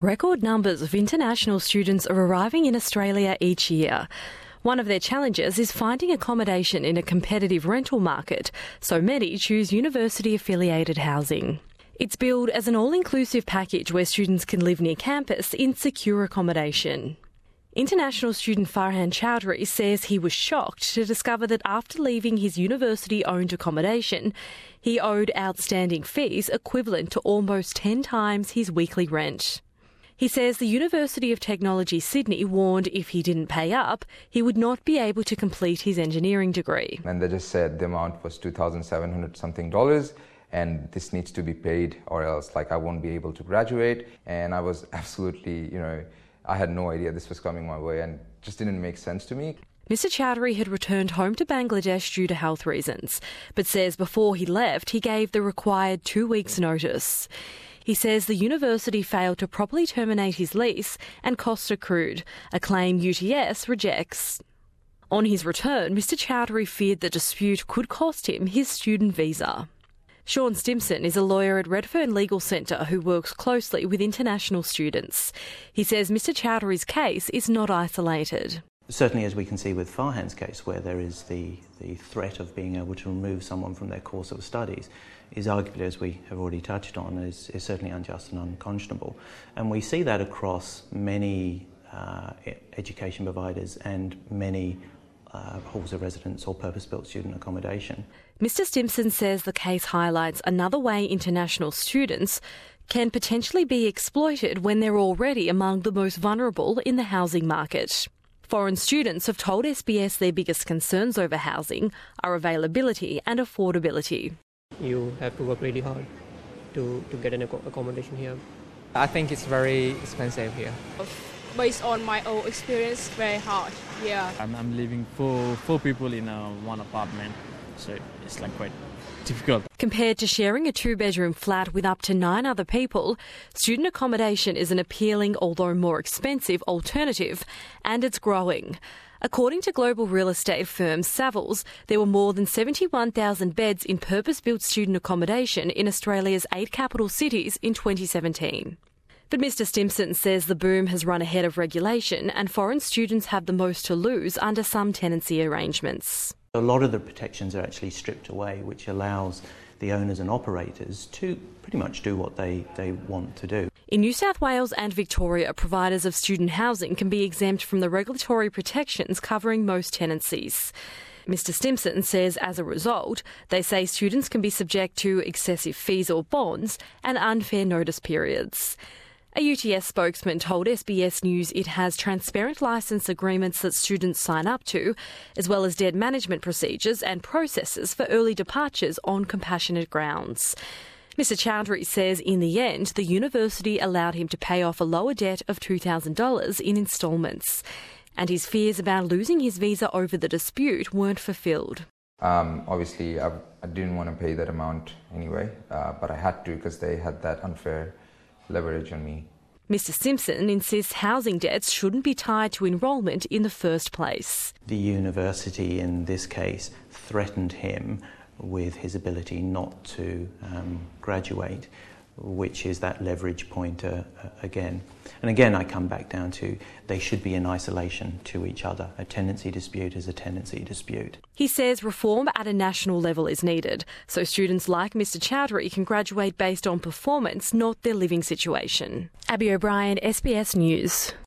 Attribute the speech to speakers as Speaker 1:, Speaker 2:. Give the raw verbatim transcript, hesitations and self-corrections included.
Speaker 1: Record numbers of international students are arriving in Australia each year. One of their challenges is finding accommodation in a competitive rental market, so many choose university-affiliated housing. It's billed as an all-inclusive package where students can live near campus in secure accommodation. International student Farhan Chowdhury says he was shocked to discover that after leaving his university-owned accommodation, he owed outstanding fees equivalent to almost ten times his weekly rent. He says the University of Technology Sydney warned if he didn't pay up, he would not be able to complete his engineering degree.
Speaker 2: And they just said the amount was two thousand seven hundred something dollars and this needs to be paid or else like I won't be able to graduate. And I was absolutely, you know, I had no idea this was coming my way and just didn't make sense to me.
Speaker 1: Mister Chowdhury had returned home to Bangladesh due to health reasons, but says before he left he gave the required two weeks' notice. He says the university failed to properly terminate his lease and costs accrued, a claim U T S rejects. On his return, Mister Chowdhury feared the dispute could cost him his student visa. Sean Stimson is a lawyer at Redfern Legal Centre who works closely with international students. He says Mister Chowdhury's case is not isolated.
Speaker 3: Certainly, as we can see with Farhan's case, where there is the, the threat of being able to remove someone from their course of studies, is arguably, as we have already touched on, is, is certainly unjust and unconscionable. And we see that across many uh, education providers and many uh, halls of residence or purpose-built student accommodation.
Speaker 1: Mister Stimson says the case highlights another way international students can potentially be exploited when they're already among the most vulnerable in the housing market. Foreign students have told S B S their biggest concerns over housing are availability and affordability.
Speaker 4: You have to work really hard to, to get an accommodation here.
Speaker 5: I think it's very expensive here.
Speaker 6: Based on my own experience, very hard, yeah.
Speaker 7: I'm, I'm living four, four people in a, one apartment, so it's like quite difficult.
Speaker 1: Compared to sharing a two-bedroom flat with up to nine other people, student accommodation is an appealing, although more expensive, alternative, and it's growing. According to global real estate firm Savills, there were more than seventy-one thousand beds in purpose-built student accommodation in Australia's eight capital cities in twenty seventeen. But Mister Stimson says the boom has run ahead of regulation and foreign students have the most to lose under some tenancy arrangements.
Speaker 3: A lot of the protections are actually stripped away, which allows the owners and operators to pretty much do what they, they want to do.
Speaker 1: In New South Wales and Victoria, providers of student housing can be exempt from the regulatory protections covering most tenancies. Mister Stimson says as a result, they say students can be subject to excessive fees or bonds and unfair notice periods. A U T S spokesman told S B S News it has transparent licence agreements that students sign up to, as well as debt management procedures and processes for early departures on compassionate grounds. Mister Chowdhury says in the end, the university allowed him to pay off a lower debt of two thousand dollars in instalments, and his fears about losing his visa over the dispute weren't fulfilled.
Speaker 2: Um, obviously, I, I didn't want to pay that amount anyway, uh, but I had to because they had that unfair leverage on me.
Speaker 1: Mister Stimson insists housing debts shouldn't be tied to enrolment in the first place.
Speaker 3: The university, in this case, threatened him with his ability not to um, graduate, which is that leverage point uh, again. And again, I come back down to they should be in isolation to each other. A tenancy dispute is a tenancy dispute.
Speaker 1: He says reform at a national level is needed, so students like Mister Chowdhury can graduate based on performance, not their living situation. Abby O'Brien, S B S News.